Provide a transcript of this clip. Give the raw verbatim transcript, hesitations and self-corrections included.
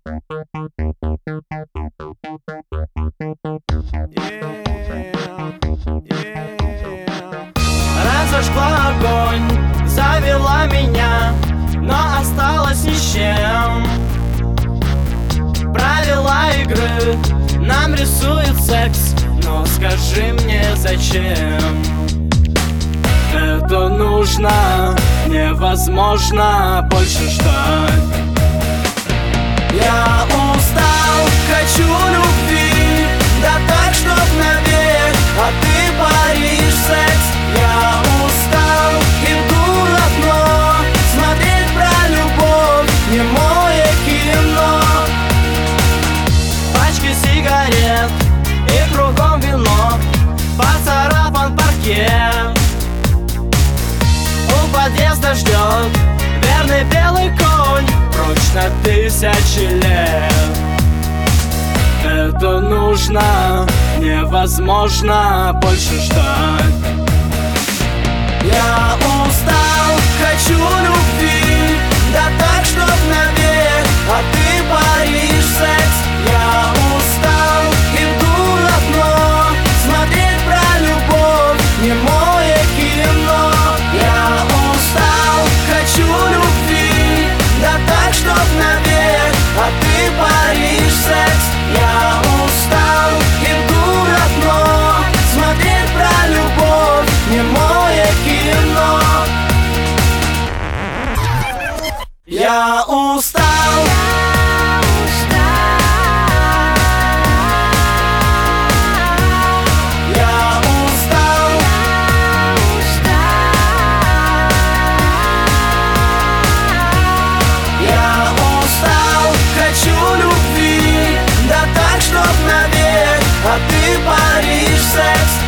Разожгла огонь, завела меня, но осталась ни с чем. Правила игры нам рисует секс, но скажи мне, зачем? Это нужно, невозможно больше ждать. Я устал, хочу любви, да так, чтоб навек, а ты паришь секс. Я устал, иду одно, смотреть про любовь, немое кино. Пачки сигарет и кругом вино, поцарапан паркет. У подъезда ждет верный белый конь, прочь на тысячи лет. Это нужно, невозможно больше ждать. Я устал, хочу любви, да так, чтоб навек, а ты паришь секс. Я устал, иду на дно, смотреть про любовь, немое кино. Я устал, хочу любви, да так, чтоб навек, а ты паришь секс. Я устал, иду на дно, смотреть про любовь, немое кино. Я устал. А ты паришь секс.